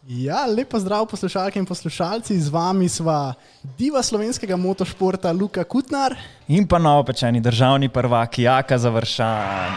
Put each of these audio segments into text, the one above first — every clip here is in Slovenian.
Ja, lepo zdrav poslušalke in poslušalci, z vami sva diva slovenskega motošporta Luka Kutnar in pa novopečeni državni prvak Jaka Završan.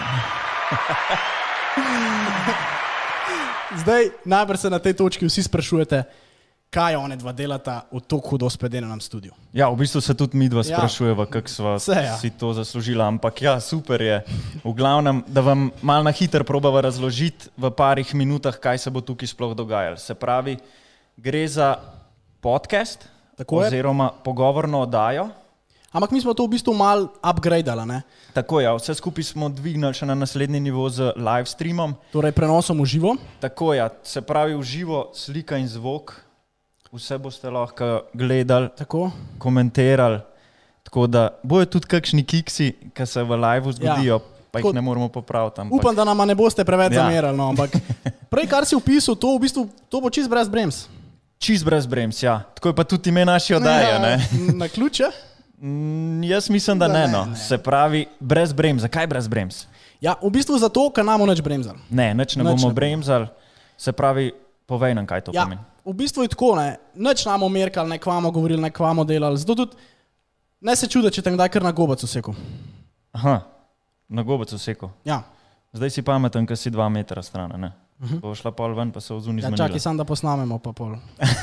Zdaj, najbrž se na tej točki vsi sprašujete, kaj one dva delata v tako hudo spedenem studiu. Ja, v bistvu se tudi mi dva sprašujeva, kako sva si to zaslužila, ampak ja, super je. V glavnem, da vam malo na hitro probava razložiti v parih minutah, kaj se bo tukaj sploh dogajalo. Se pravi, gre za podcast oziroma pogovorno oddajo. Ampak mi smo to v bistvu malo upgradeali, ne? Tako ja, vse skupaj smo dvignili še na naslednji nivo z live streamom. Torej prenosom v živo. Tako ja, se pravi v živo, slika in zvok. Vse boste lahko gledali, komentirali, tako da bojo tudi kakšni kiksi, ki se v live zgodijo, pa jih ne moramo popraviti. Ampak... Upam, da nama ne boste preveč zamerali, no, ampak prej, kar si opisal, to v bistvu to bo čist brez brems. Čist brez brems, ja. Tako je pa tudi ime naše oddaje, ne? Na ključe? Jaz mislim, da ne, no. Se pravi, brez brems. Zakaj brez brems? Ja, v bistvu zato, ker namo nič bremzali. Ne, nič ne bomo bremzali. Se pravi, povej nam, kaj to pomeni. V bistvu je tako, ne, nič namo merkali, ne kvamo govorili, ne kvamo delali, zato tudi ne se čude, če te kdaj kar na gobac usekal. Aha, na gobac usekal. Ja. Zdaj si pameten, ker si 2 metra stran, ne? Bo šla pol ven, pa se vzuni zmenila. Ja, čakaj, sam da posnamemo pa pol.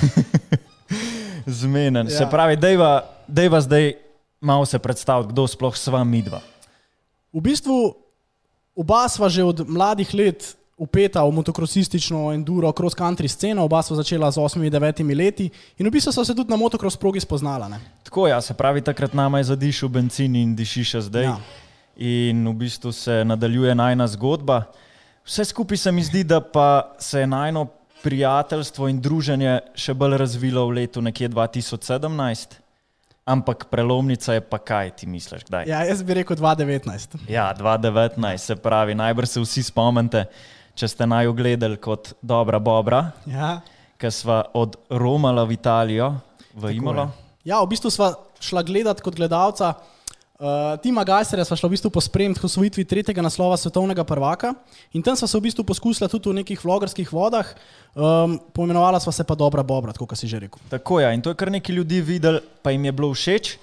Zmenen. Ja. Se pravi, dejva zdaj malo se predstaviti, kdo sploh sva midva. V bistvu oba sva že od mladih let upeta v motokrosistično enduro cross-country sceno, oba sva začela z 8-9 leti in v bistvu sva se tudi na motocross progi spoznala. Ne? Tako ja, se pravi, takrat nama je zadišel benzin in diši še zdaj. Ja. In v bistvu se nadaljuje najna zgodba. Vse skupaj se mi zdi, da pa se je najno prijateljstvo in druženje še bolj razvilo v letu nekje 2017, ampak prelomnica je pa kaj, ti misliš, kdaj? Ja, jaz bi rekel 2019. Ja, 2019, se pravi, najbrž se vsi spomnite, če ste naju gledali kot dobra Bobra, ja. Ker sva od Romala v Italijo, v Imolo. Ja, v bistvu sva šla gledati kot gledalca Tima Gajserja, sva šla v bistvu pospremiti k osvojitvi 3. naslova svetovnega prvaka in tam sva se v bistvu poskusila tudi v nekih vlogerskih vodah, poimenovala sva se pa dobra Bobra, tako kot si že rekel. Tako ja, in to je kar nekaj ljudi videli, pa jim je bilo všeč.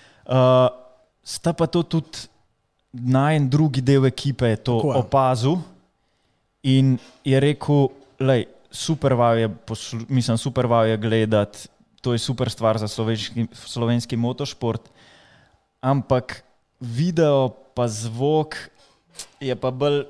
Sta pa to tudi najen drugi del ekipe je to opazil. In je rekel, lej, super vaju je gledati, to je super stvar za slovenski motošport, ampak video pa zvok je pa bolj,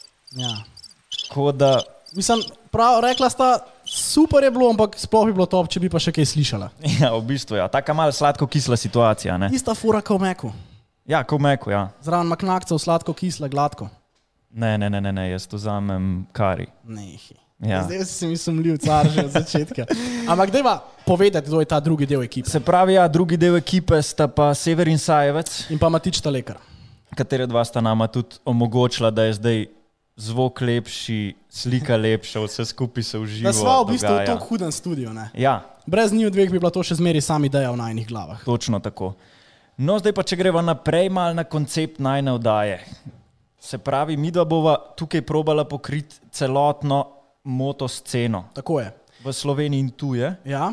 tako da... Mislim, prav, rekla sta, super je bilo, ampak sploh bi bilo top, če bi pa še kaj slišala. Ja, v bistvu, ja, taka malo sladko-kisla situacija, ne? Ista fura kao meku. Ja, kao meku, ja. Zraven maknakcev, sladko-kisla, gladko. Ne, jaz to vzamem kari. Nehi. Ja. Zdaj si mi sumljiv car že od začetka. Ampak dajva povedati, kdo je ta drugi del ekipe. Se pravi, ja, drugi del ekipe sta pa Severin Sajevec in pa Matič Talekar. Katera dva sta nama tudi omogočila, da je zdaj zvok lepši, slika lepša, vse skupaj se v živo dogaja. Da sva v bistvu v tom hudem studiu, ne? Ja. Brez njih dveh bi bila to še zmeri sam ideja v najnih glavah. Točno tako. No, zdaj pa če greva naprej mal na koncept najne oddaje. Se pravi, midva bova tukaj probala pokriti celotno motosceno. Tako je. V Sloveniji in tuje. Ja.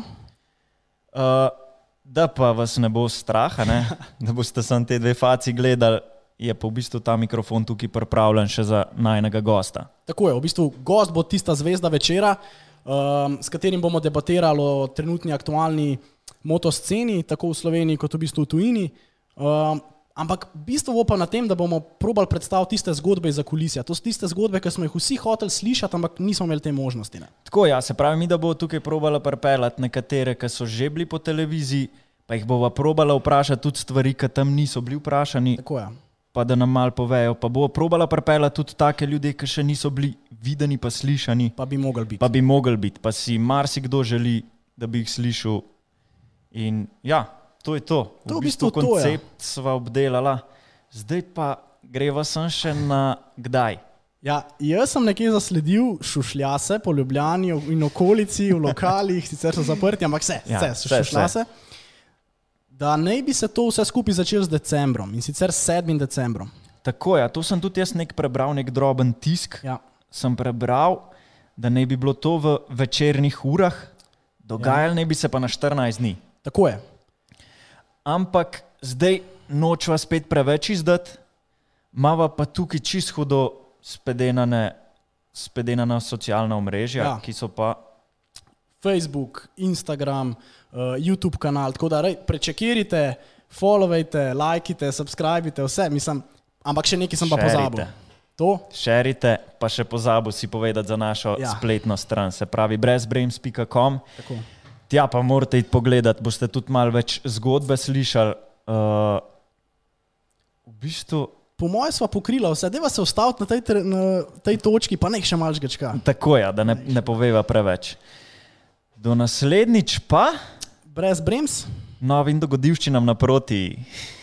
Da pa vas ne bo strah, ne? Da boste sam te dve faci gledali, je pa v bistvu ta mikrofon tukaj pripravljen še za najnega gosta. Tako je, v bistvu gost bo tista zvezda večera, s katerim bomo debatirali o trenutni aktualni motosceni, tako v Sloveniji kot v bistvu v tujini. Ampak bistvo bo pa na tem, da bomo probali predstaviti tiste zgodbe za kulisja. To so tiste zgodbe, ki smo jih vsi hoteli slišati, ampak nismo imeli te možnosti. Ne? Tako ja, se pravi, mi da bo tukaj probala pripeljati nekatere, ki so že bili po televiziji, pa jih bova probala vprašati tudi stvari, ki tam niso bili vprašani. Tako ja. Pa da nam malo povejo. Pa bova probala pripeljati tudi take ljudi, ki še niso bili videni pa slišani. Pa bi mogli biti. Pa si marsikdo želi, da bi jih slišal. In ja, to je to. V bistvu koncept sva obdelala. Zdaj pa greva sem še na kdaj. Ja, jaz sem nekje zasledil šušljase po Ljubljani in okolici, v lokalih, sicer so zaprti, ampak vse šušljase. Da naj bi se to vse skupaj začelo s decembrom, in sicer 7. decembrom. Tako je, to sem tudi jaz prebral, nek droben tisk. Ja. Sem prebral, da ne bi bilo to v večernih urah, dogajalo ne bi se pa na 14 dni. Tako je. Ampak zdaj nočva spet preveč izdati, mava pa tukaj čisto hudo spedenana socialna omrežja, ki so pa Facebook, Instagram, YouTube kanal, tako da prečekirite, followajte, lajkite, subscribite, vse, mislim, ampak še nekaj sem pa pozabil. To? Šerite, pa še pozabil si povedati za našo spletno stran, se pravi brezbrems.com. Tja pa morate iti pogledati, boste tudi malo več zgodbe slišali. V bistvu... Po moje sva pokrila vse, deva se ustaviti na tej točki, pa nek še malo žgačka. Tako je, da ne poveva preveč. Do naslednjič pa... Brez brems. Novim dogodivščinam naproti.